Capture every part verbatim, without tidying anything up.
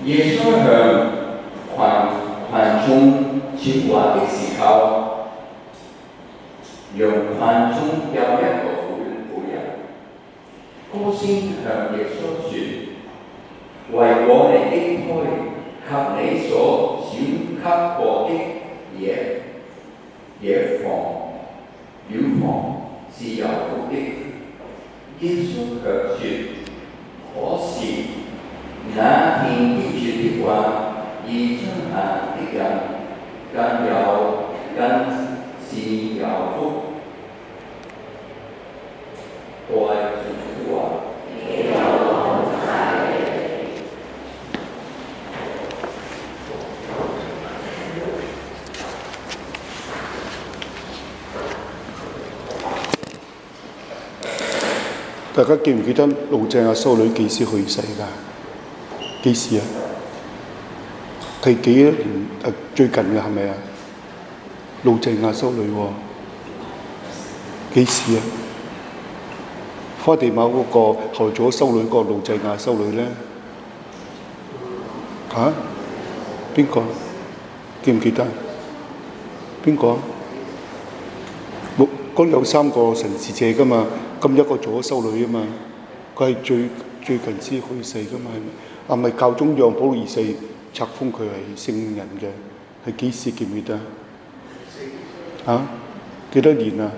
耶穌向群群眾説話的時候，讓群眾有一個婦人高聲向耶穌説：為我哋的胎及你所選給過的野野房乳房是有福的。耶穌卻説：可是那聽見説的話而遵行的人，更有更是有福。各位主的話， 大家記唔記得路鄭亞修女幾時去世㗎？幾時啊？係幾年？誒，最近嘅係咪啊？路鄭亞修女喎，幾時啊？花地瑪嗰個後咗修女個路鄭亞修女咧？嚇？邊個？記唔記得？邊個？冇，嗰有三個神視者㗎嘛。咁一個做咗修女啊嘛，佢係最最近先去世噶嘛，係咪？啊，咪教宗讓保祿二世冊封佢係聖人嘅，係幾時記唔記得？嚇、啊？幾多年啊？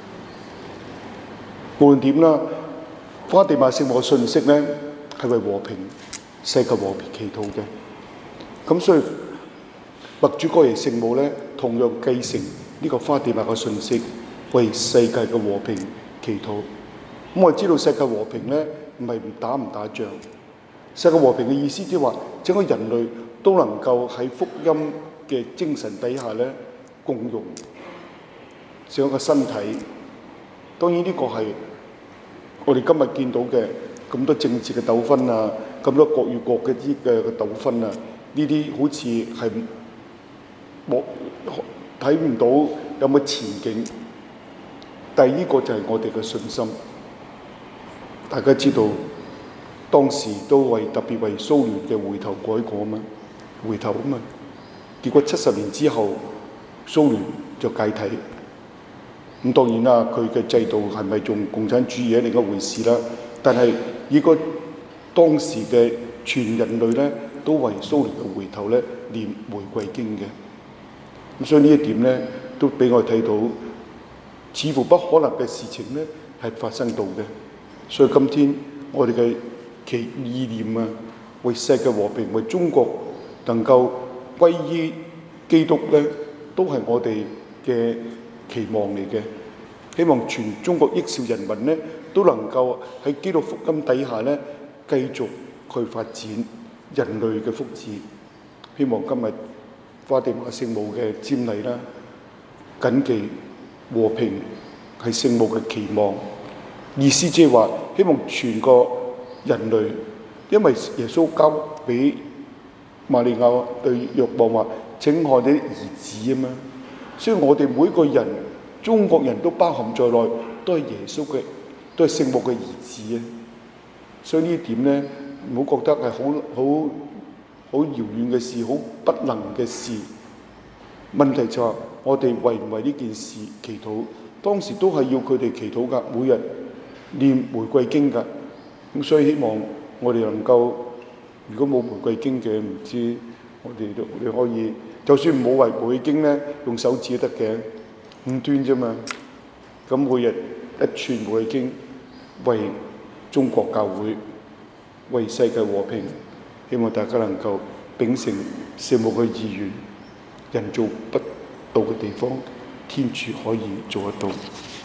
無論點啦，花地瑪聖母嘅信息咧係為和平、世界和平祈禱嘅。咁所以默主哥耶聖母咧同樣繼承呢個花地瑪嘅信息，為世界嘅和平祈禱。咁我知道世界和平咧唔係唔打唔打仗，世界和平嘅意思即係話整個人類都能夠喺福音嘅精神底下咧共融成一個身體。當然呢個係我哋今日見到嘅咁多政治嘅糾紛啊，咁多國與國嘅啲嘅糾紛啊，呢啲好似係冇睇唔到有乜前景。第二個就係我哋嘅信心。大家知道當時都為特別為蘇聯嘅回頭改過啊嘛，回頭啊嘛，結果七十年之後蘇聯就解體。咁當然啦，佢嘅制度係咪仲共產主義係另一回事啦。但係如果當時嘅全人類咧都為蘇聯嘅回頭咧念玫瑰經嘅，咁所以呢一點咧都俾我睇到，似乎不可能嘅事情咧係發生到嘅。所以今天我哋嘅其意念啊，為世界和平，為中國能夠歸依基督咧，都係我哋嘅期望嚟嘅。希望全中國億兆人民咧都能夠喺基督福音底下咧繼續去發展人類嘅福祉。希望今日花地瑪聖母嘅瞻禮啦，謹記和平係聖母嘅期望。意思即係話，希望全個人類，因為耶穌交俾瑪利亞對若望話：請愛你的兒子啊嘛。所以我哋每個人，中國人都包含在內，都係耶穌嘅，都係聖母嘅兒子啊。所以呢點咧，唔好覺得係好好好遙遠嘅事，好不能嘅事。問題就係我哋為唔為呢件事祈禱？當時都係要佢哋祈禱㗎，每日念玫瑰經㗎。咁所以希望我哋能夠，如果冇玫瑰經嘅，唔知我哋都你可以，就算冇為玫瑰經咧，用手指都得嘅，五端啫嘛。咁每日一串玫瑰經，為中國教會，為世界和平，希望大家能夠秉承聖母嘅意願，人做不到嘅地方，天主可以做得到。